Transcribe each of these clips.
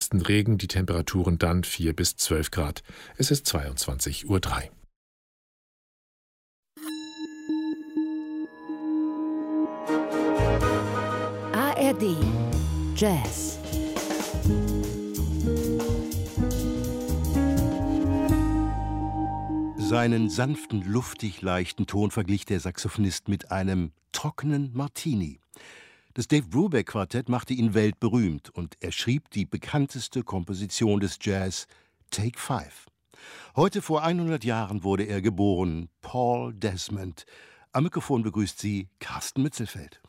meisten Regen, die Temperaturen dann 4 bis 12 Grad. Es ist 22:03 Uhr. ARD Jazz. Seinen sanften, luftig leichten Ton verglich der Saxophonist mit einem trockenen Martini. Das Dave Brubeck Quartett machte ihn weltberühmt und er schrieb die bekannteste Komposition des Jazz, Take 5. Heute vor 100 Jahren wurde er geboren, Paul Desmond. Am Mikrofon begrüßt sie Carsten Mützelfeld.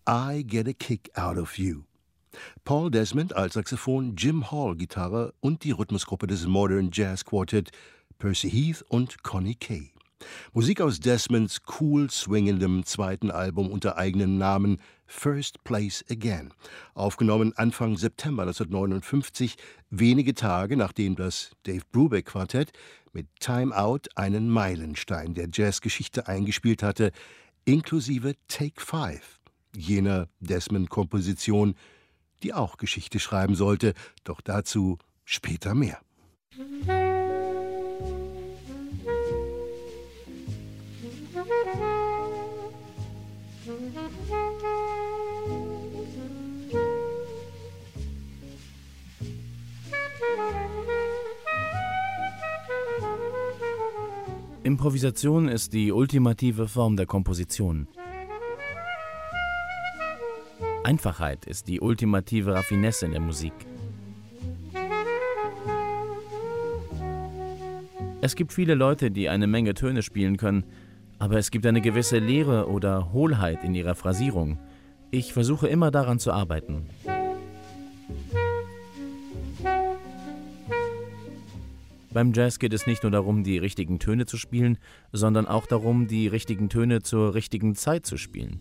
I Get a Kick Out of You. Paul Desmond als Saxophon, Jim Hall Gitarre und die Rhythmusgruppe des Modern Jazz Quartet Percy Heath und Connie Kay. Musik aus Desmonds cool swingendem zweiten Album unter eigenem Namen First Place Again, aufgenommen Anfang September 1959, wenige Tage nachdem das Dave Brubeck Quartett mit Time Out einen Meilenstein der Jazzgeschichte eingespielt hatte, inklusive Take 5, jener Desmond-Komposition, die auch Geschichte schreiben sollte, doch dazu später mehr. Improvisation ist die ultimative Form der Komposition. Einfachheit ist die ultimative Raffinesse in der Musik. Es gibt viele Leute, die eine Menge Töne spielen können, aber es gibt eine gewisse Leere oder Hohlheit in ihrer Phrasierung. Ich versuche immer daran zu arbeiten. Beim Jazz geht es nicht nur darum, die richtigen Töne zu spielen, sondern auch darum, die richtigen Töne zur richtigen Zeit zu spielen.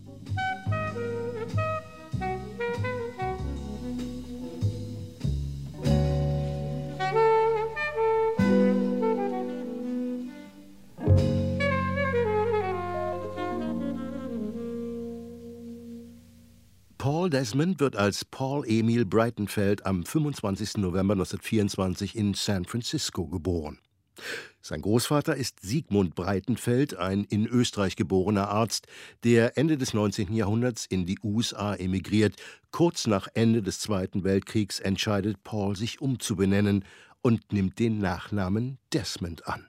Paul Desmond wird als Paul Emil Breitenfeld am 25. November 1924 in San Francisco geboren. Sein Großvater ist Sigmund Breitenfeld, ein in Österreich geborener Arzt, der Ende des 19. Jahrhunderts in die USA emigriert. Kurz nach Ende des Zweiten Weltkriegs entscheidet Paul, sich umzubenennen und nimmt den Nachnamen Desmond an.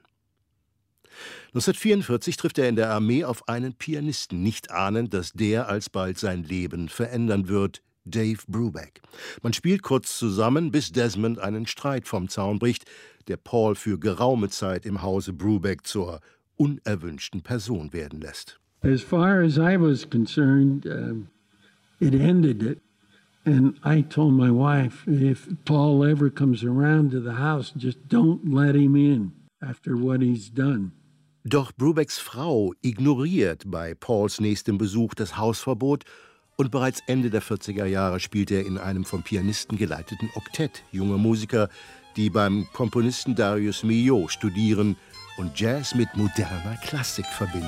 1944 trifft er in der Armee auf einen Pianisten, nicht ahnend, dass der alsbald sein Leben verändern wird, Dave Brubeck. Man spielt kurz zusammen, bis Desmond einen Streit vom Zaun bricht, der Paul für geraume Zeit im Hause Brubeck zur unerwünschten Person werden lässt. As far as I was concerned, it ended it. And I told my wife, if Paul ever comes around to the house, just don't let him in after what he's done. Doch Brubecks Frau ignoriert bei Pauls nächstem Besuch das Hausverbot und bereits Ende der 40er Jahre spielt er in einem vom Pianisten geleiteten Oktett junger Musiker, die beim Komponisten Darius Milhaud studieren und Jazz mit moderner Klassik verbinden.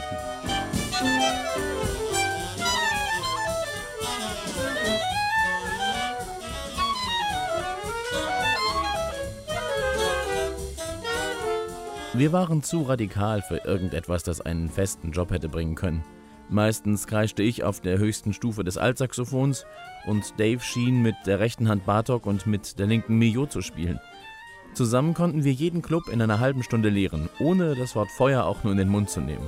Wir waren zu radikal für irgendetwas, das einen festen Job hätte bringen können. Meistens kreischte ich auf der höchsten Stufe des Altsaxophons und Dave schien mit der rechten Hand Bartók und mit der linken Milhaud zu spielen. Zusammen konnten wir jeden Club in einer halben Stunde leeren, ohne das Wort Feuer auch nur in den Mund zu nehmen.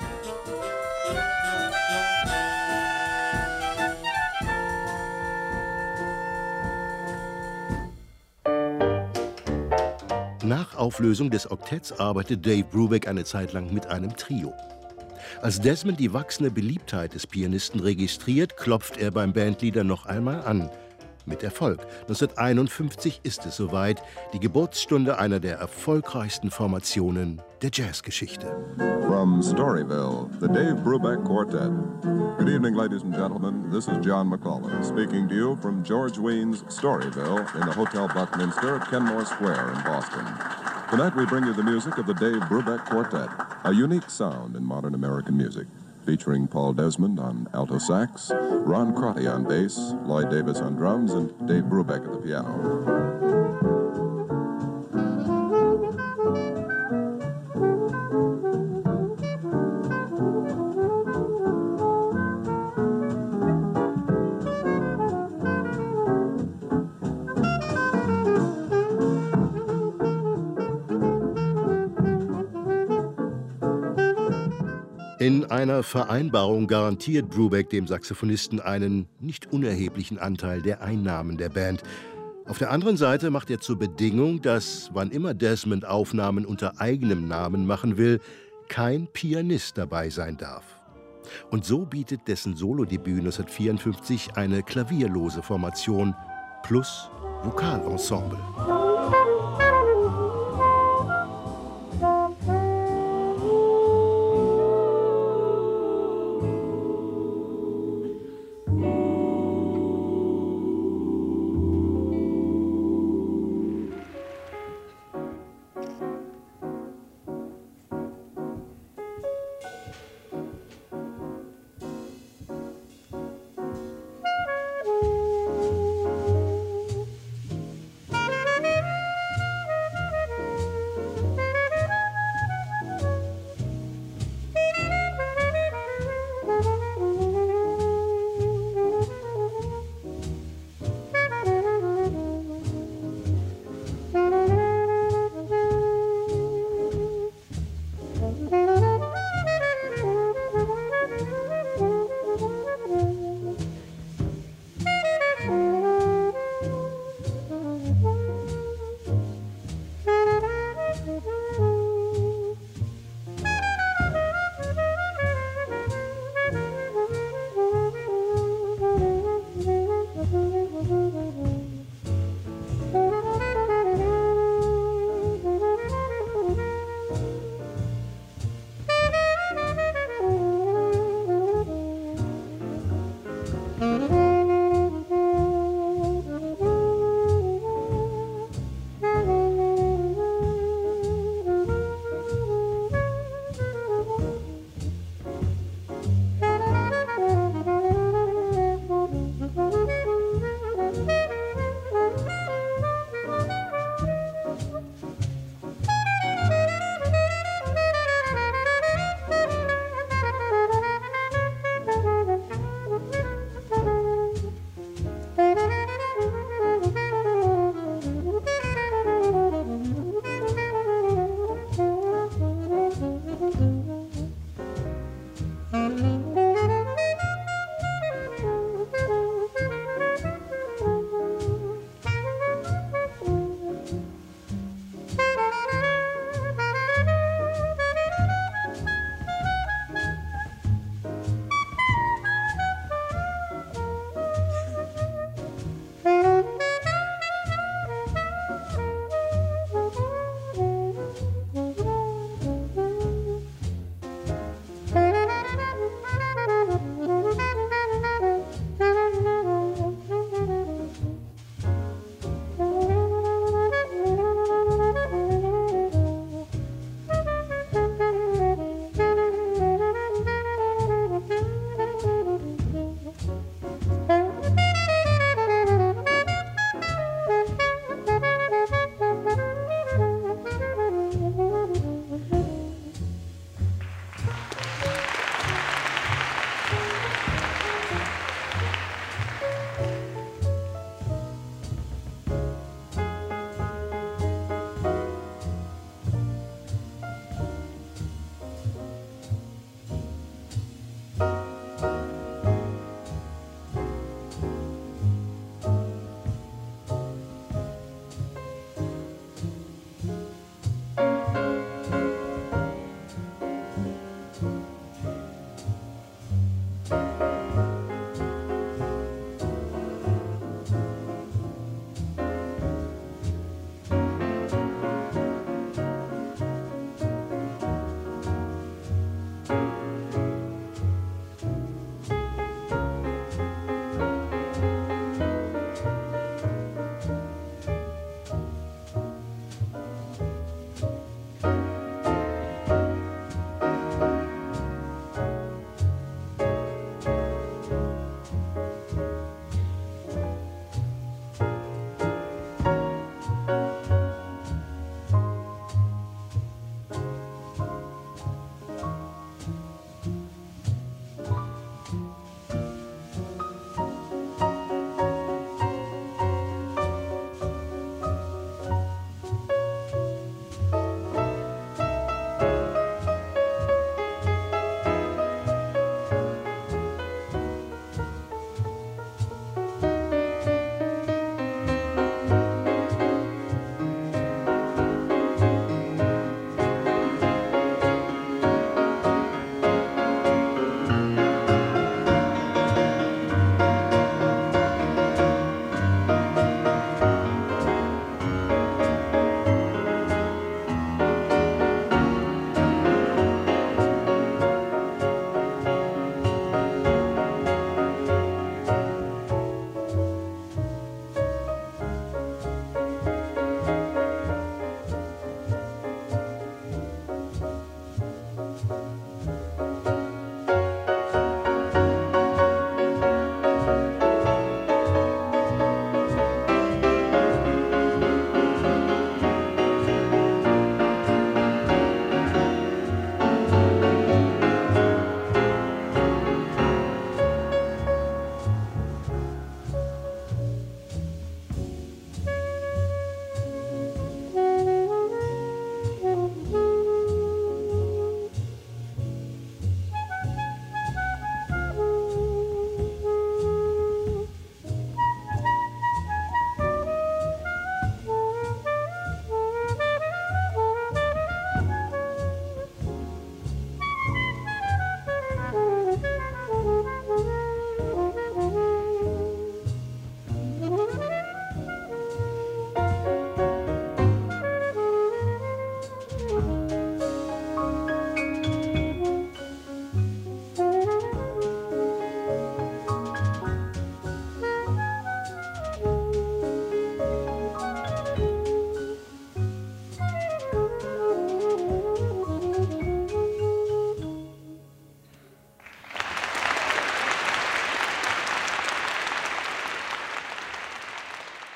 Nach Auflösung des Oktetts arbeitet Dave Brubeck eine Zeit lang mit einem Trio. Als Desmond die wachsende Beliebtheit des Pianisten registriert, klopft er beim Bandleader noch einmal an. Mit Erfolg. 1951 ist es soweit, die Geburtsstunde einer der erfolgreichsten Formationen der Jazzgeschichte. From Storyville, the Dave Brubeck Quartet. Good evening, ladies and gentlemen. This is John McCauley speaking to you from George Weins' Storyville in the Hotel Buckminster at Kenmore Square in Boston. Tonight we bring you the music of the Dave Brubeck Quartet, a unique sound in modern American music, featuring Paul Desmond on alto sax, Ron Crotty on bass, Lloyd Davis on drums, and Dave Brubeck at the piano. In einer Vereinbarung garantiert Brubeck dem Saxophonisten einen nicht unerheblichen Anteil der Einnahmen der Band. Auf der anderen Seite macht er zur Bedingung, dass, wann immer Desmond Aufnahmen unter eigenem Namen machen will, kein Pianist dabei sein darf. Und so bietet dessen Solodebüt 1954 eine klavierlose Formation plus Vokalensemble.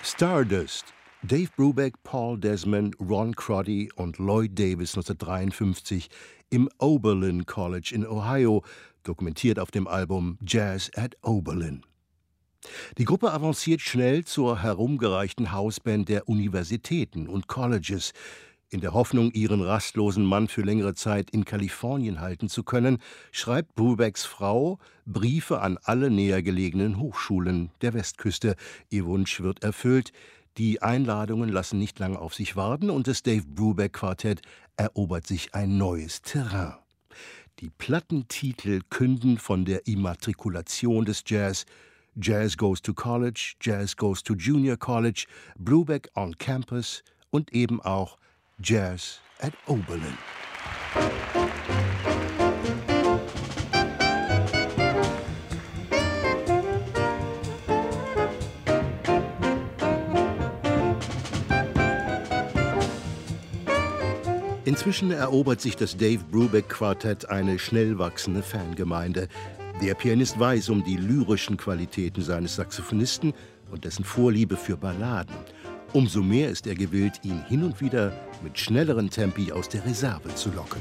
Stardust. Dave Brubeck, Paul Desmond, Ron Crotty und Lloyd Davis 1953 im Oberlin College in Ohio, dokumentiert auf dem Album Jazz at Oberlin. Die Gruppe avanciert schnell zur herumgereichten Hausband der Universitäten und Colleges. In der Hoffnung, ihren rastlosen Mann für längere Zeit in Kalifornien halten zu können, schreibt Brubecks Frau Briefe an alle näher gelegenen Hochschulen der Westküste. Ihr Wunsch wird erfüllt. Die Einladungen lassen nicht lange auf sich warten und das Dave Brubeck Quartett erobert sich ein neues Terrain. Die Plattentitel künden von der Immatrikulation des Jazz. Jazz Goes to College, Jazz Goes to Junior College, Brubeck on Campus und eben auch Jazz at Oberlin. Inzwischen erobert sich das Dave Brubeck Quartett eine schnell wachsende Fangemeinde. Der Pianist weiß um die lyrischen Qualitäten seines Saxophonisten und dessen Vorliebe für Balladen. Umso mehr ist er gewillt, ihn hin und wieder mit schnelleren Tempi aus der Reserve zu locken.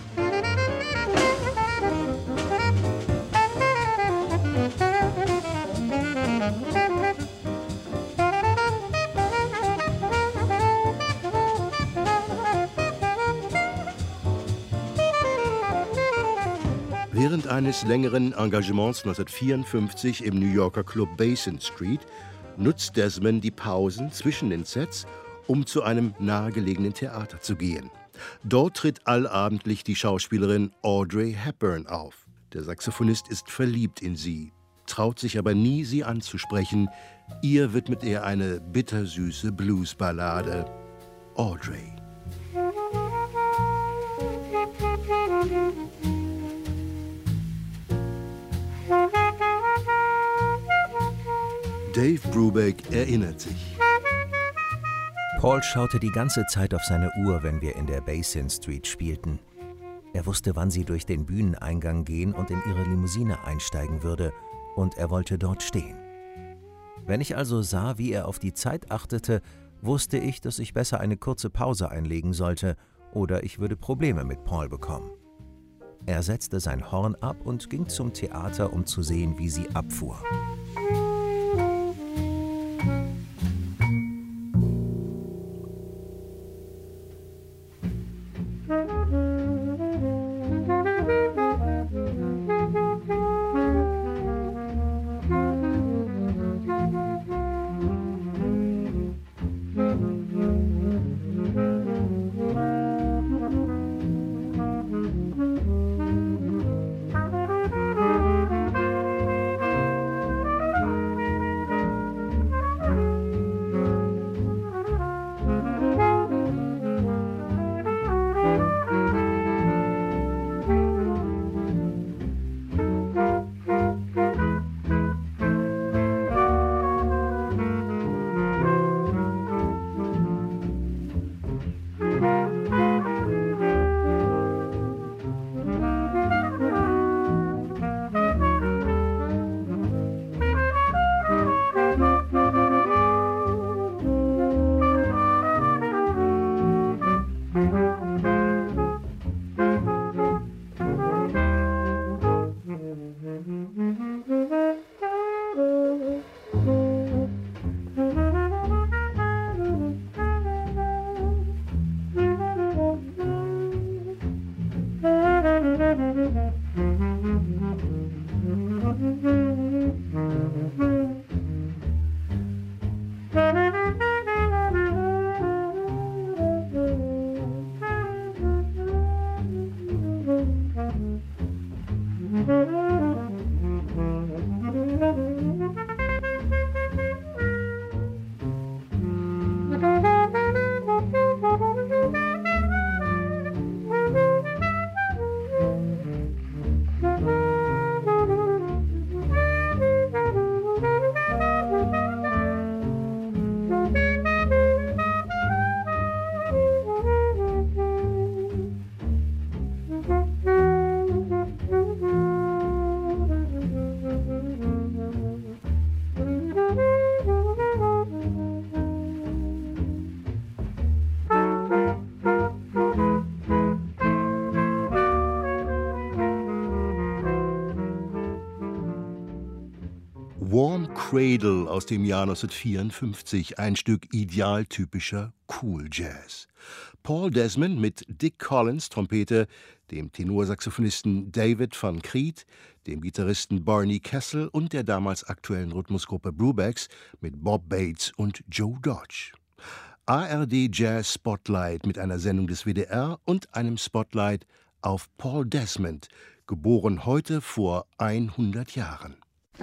Während eines längeren Engagements 1954 im New Yorker Club Basin Street nutzt Desmond die Pausen zwischen den Sets, um zu einem nahegelegenen Theater zu gehen. Dort tritt allabendlich die Schauspielerin Audrey Hepburn auf. Der Saxophonist ist verliebt in sie, traut sich aber nie, sie anzusprechen. Ihr widmet er eine bittersüße Bluesballade, Audrey. Dave Brubeck erinnert sich. Paul schaute die ganze Zeit auf seine Uhr, wenn wir in der Basin Street spielten. Er wusste, wann sie durch den Bühneneingang gehen und in ihre Limousine einsteigen würde, und er wollte dort stehen. Wenn ich also sah, wie er auf die Zeit achtete, wusste ich, dass ich besser eine kurze Pause einlegen sollte, oder ich würde Probleme mit Paul bekommen. Er setzte sein Horn ab und ging zum Theater, um zu sehen, wie sie abfuhr. Warm Cradle aus dem Jahr 1954, ein Stück idealtypischer Cool Jazz. Paul Desmond mit Dick Collins, Trompete, dem Tenorsaxophonisten David Van Kriet, dem Gitarristen Barney Kessel und der damals aktuellen Rhythmusgruppe Brubecks mit Bob Bates und Joe Dodge. ARD Jazz Spotlight mit einer Sendung des WDR und einem Spotlight auf Paul Desmond, geboren heute vor 100 Jahren.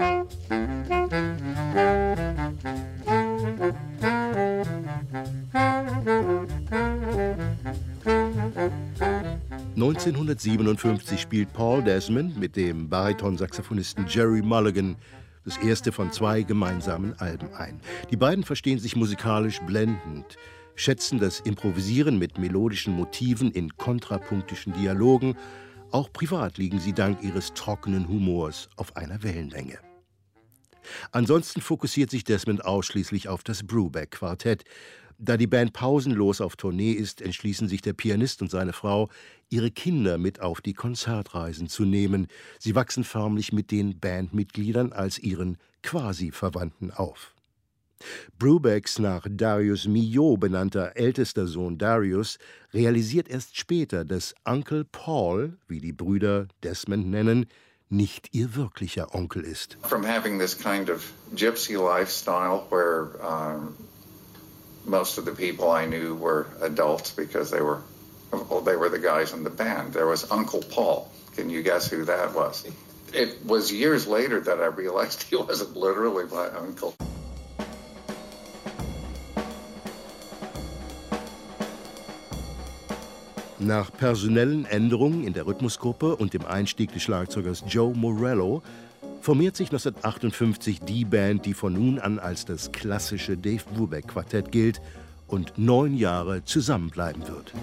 (1957) spielt Paul Desmond mit dem Baritonsaxophonisten Gerry Mulligan das erste von 2 gemeinsamen Alben ein. Die beiden verstehen sich musikalisch blendend, schätzen das Improvisieren mit melodischen Motiven in kontrapunktischen Dialogen. Auch privat liegen sie dank ihres trockenen Humors auf einer Wellenlänge. Ansonsten fokussiert sich Desmond ausschließlich auf das Brubeck-Quartett. Da die Band pausenlos auf Tournee ist, entschließen sich der Pianist und seine Frau, ihre Kinder mit auf die Konzertreisen zu nehmen. Sie wachsen förmlich mit den Bandmitgliedern als ihren Quasi-Verwandten auf. Brubecks nach Darius Milhaud benannter ältester Sohn Darius realisiert erst später, dass Uncle Paul, wie die Brüder Desmond nennen, nicht ihr wirklicher Onkel ist. From having this kind of gypsy lifestyle where most of the people I knew were adults because they were the guys in the band. There was Uncle Paul. Can you guess who that was? It was years later that I realized he wasn't literally my uncle. Nach personellen Änderungen in der Rhythmusgruppe und dem Einstieg des Schlagzeugers Joe Morello formiert sich 1958 die Band, die von nun an als das klassische Dave Brubeck-Quartett gilt und 9 Jahre zusammenbleiben wird.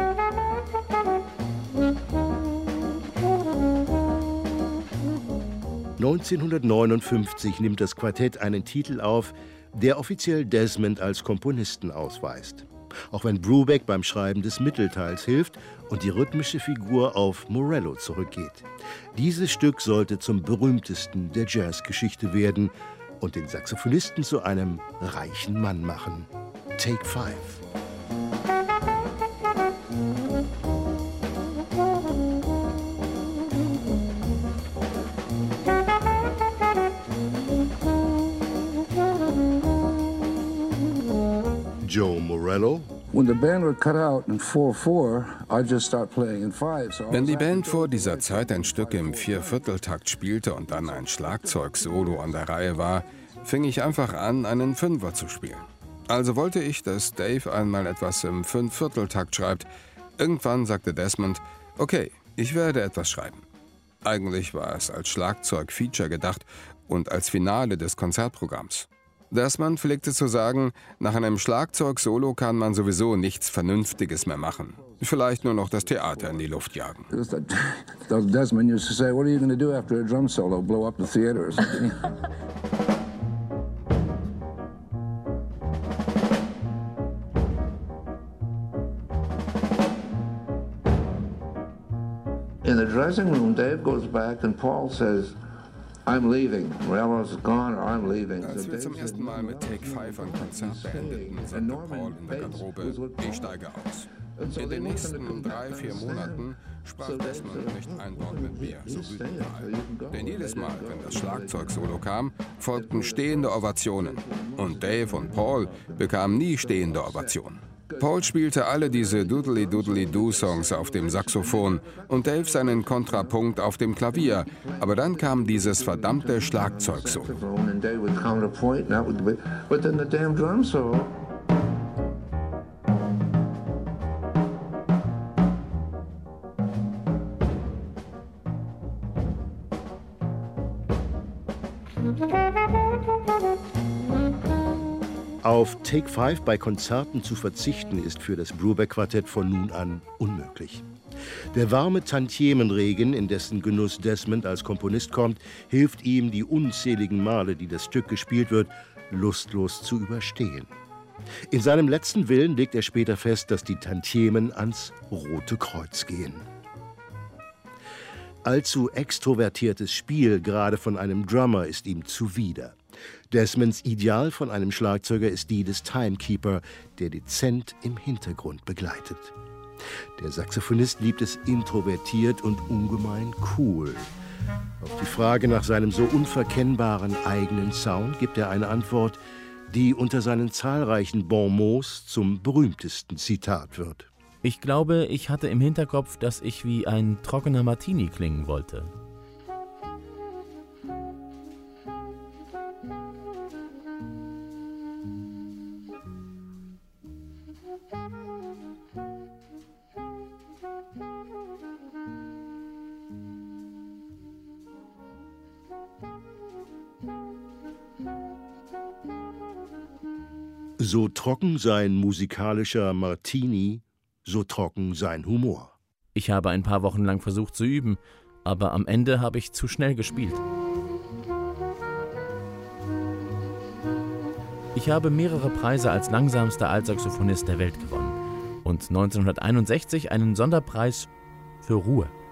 (1959) nimmt das Quartett einen Titel auf, der offiziell Desmond als Komponisten ausweist. Auch wenn Brubeck beim Schreiben des Mittelteils hilft und die rhythmische Figur auf Morello zurückgeht. Dieses Stück sollte zum berühmtesten der Jazzgeschichte werden und den Saxophonisten zu einem reichen Mann machen. Take 5. Joe Morello. Wenn die Band vor dieser Zeit ein Stück im 4/4-Takt spielte und dann ein Schlagzeug-Solo an der Reihe war, fing ich einfach an, einen Fünfer zu spielen. Also wollte ich, dass Dave einmal etwas im 5/4-Takt schreibt. Irgendwann sagte Desmond, okay, ich werde etwas schreiben. Eigentlich war es als Schlagzeug-Feature gedacht und als Finale des Konzertprogramms. Desmond pflegte zu sagen, nach einem Schlagzeug-Solo kann man sowieso nichts Vernünftiges mehr machen. Vielleicht nur noch das Theater in die Luft jagen. Desmond used to say, what are you going to do after a drum solo? Blow up the theater or something? In the dressing room, Dave goes back and Paul says, I'm leaving. Morello's gone or I'm leaving. Als wir zum ersten Mal mit Take 5 ein Konzert beendeten, sagte Paul in der Garderobe, ich steige aus. In den nächsten 3-4 Monaten sprach Desmond nicht ein Wort mit mir, so wütend war er. Denn jedes Mal, wenn das Schlagzeug-Solo kam, folgten stehende Ovationen. Und Dave und Paul bekamen nie stehende Ovationen. Paul spielte alle diese Doodly-Doodly-Doo-Songs auf dem Saxophon und Dave seinen Kontrapunkt auf dem Klavier. Aber dann kam dieses verdammte Schlagzeug-Solo. Auf Take 5 bei Konzerten zu verzichten, ist für das Brubeck-Quartett von nun an unmöglich. Der warme Tantiemenregen, in dessen Genuss Desmond als Komponist kommt, hilft ihm, die unzähligen Male, die das Stück gespielt wird, lustlos zu überstehen. In seinem letzten Willen legt er später fest, dass die Tantiemen ans Rote Kreuz gehen. allzu extrovertiertes Spiel, gerade von einem Drummer, ist ihm zuwider. Desmonds Ideal von einem Schlagzeuger ist die des Timekeeper, der dezent im Hintergrund begleitet. Der Saxophonist liebt es introvertiert und ungemein cool. Auf die Frage nach seinem so unverkennbaren eigenen Sound gibt er eine Antwort, die unter seinen zahlreichen Bonmots zum berühmtesten Zitat wird. Ich glaube, ich hatte im Hinterkopf, dass ich wie ein trockener Martini klingen wollte. So trocken sein musikalischer Martini, so trocken sein Humor. Ich habe ein paar Wochen lang versucht zu üben, aber am Ende habe ich zu schnell gespielt. Ich habe mehrere Preise als langsamster Altsaxophonist der Welt gewonnen und 1961 einen Sonderpreis für Ruhe.